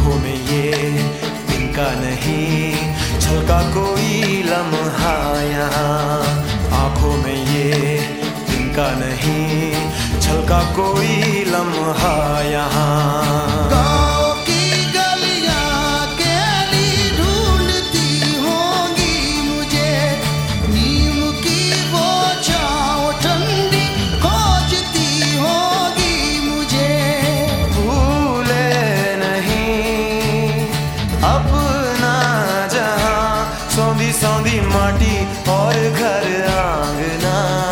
आंखों में ये इनका नहीं छलका कोई लम्हा यहाँ। आंखों में ये इनका नहीं छलका कोई लम्हा यहाँ। गाँव की गलियाँ केली ढूंढती होंगी मुझे, नीम की वो छाँव ठंडी खोजती होगी मुझे। भूले नहीं अपना जहाँ, सौंधी सौंधी माटी और घर आंगना।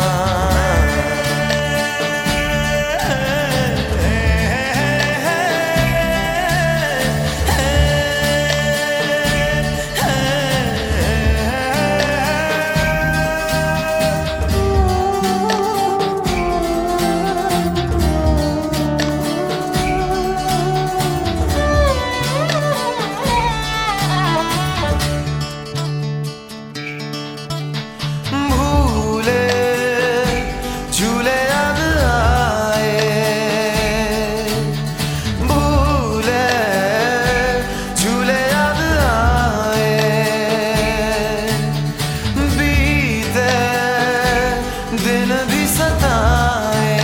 दिन भी सताए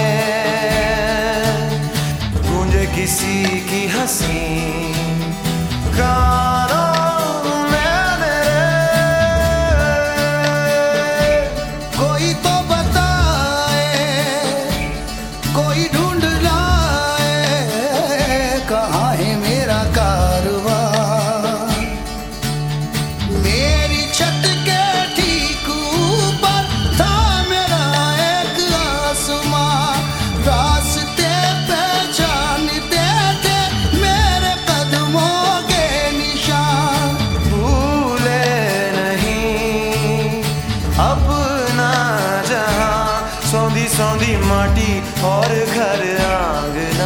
गूंजे किसी की हंसी गानों में मेरे। कोई तो बताए, कोई ढूंढ लाए, कहाँ है मेरा कारवां। मेरी छत के ठीक ऊपर था मेरा एक आसमां, रास्ते पहचानते थे मेरे कदमों के निशान। भूले नहीं अपना जहाँ, सौंधी सौंधी माटी और घर आंगना।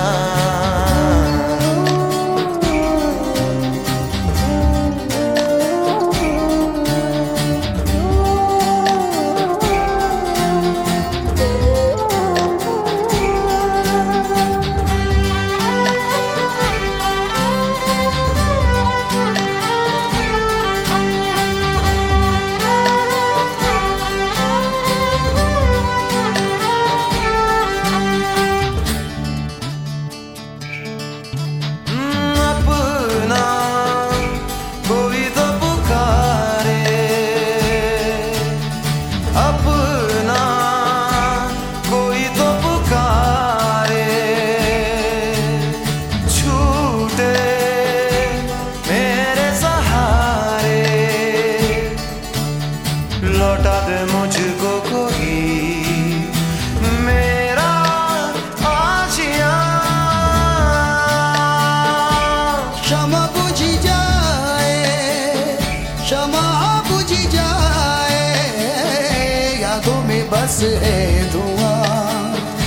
लौटा दे मुझको कोई मेरा आशियाँ। क्षमा बुझ जाए, क्षमा बुझ जाए, यादों में बस है धुआं।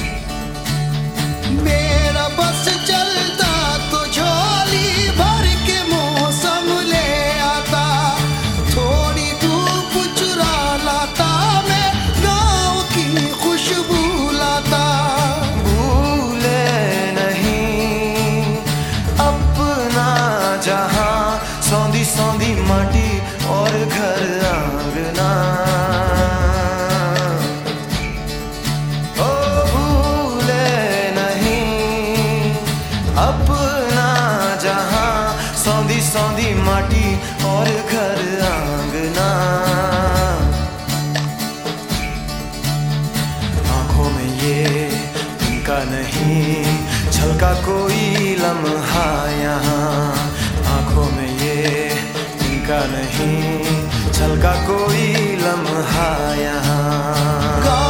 मेरा बस चलता तो झोली भर के मौसम ले आता, थोड़ी धूप चुरा लाता मैं, गाँव की खुशबू लाता। भूले नहीं अपना जहाँ, सौंधी सौंधी माटी और घर आंगना। ओ भूले नहीं अपना जहाँ, सौंधी सौंधी माटी और घर आंगना। आंखों में ये इनका नहीं छलका कोई लम्हा यहाँ। आंखों में ये इनका नहीं छलका कोई लम्हा यहाँ।